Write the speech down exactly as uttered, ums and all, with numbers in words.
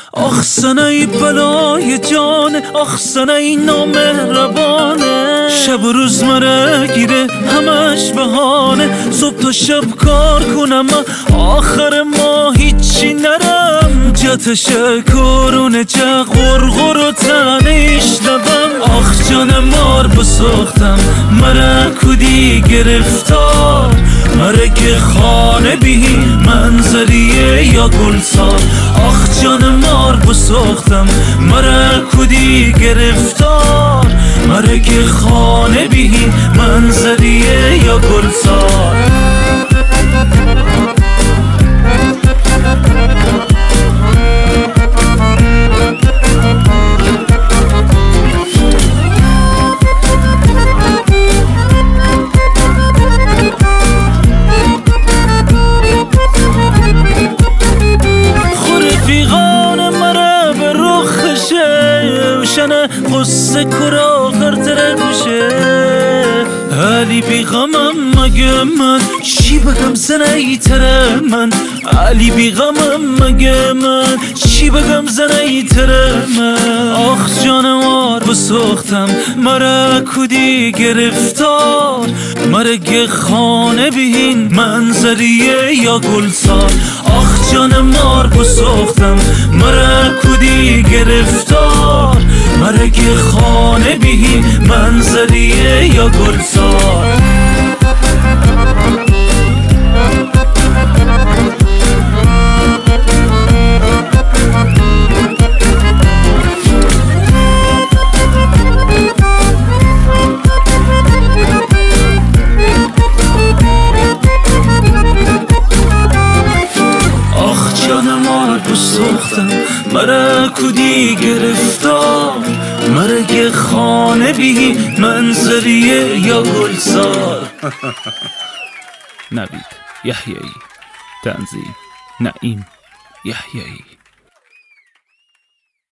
آخ سنایی بلای جانه، آخ سنایی نامهربانه. شب و روز مره گیره همش بهانه. صبح تا شب کار کنم آخر ما هیچی نرم. جتش کرونه چه غرغر و تنیش نبم. آخ جان مار بساختم مره کودی گرفتار. مره که خانه بی منظریه یا گلزار. آخ جان مار بساختم مره کودی گرفتار. مره که خانه بی منظریه یا گلزار. قصه کرا خرطره گوشه. علی بی غمم مگه من چی بگم زنه تره من. علی بی غمم مگه من چی بگم زنه تره من. آخ جانوار بساختم مره کودی گرفتار. مرگ خانه بین منظریه یا گلزار. آخ جان مار بساختم مره کودی گرفتار. مرگ خانه بی منظریه یا گلزار. آخ جان مار بساختم مره کودی گرفتار. مرگ خانه بی منظریه یا گلزار. نوید یحیایی، تنظیم نعیم یحیایی.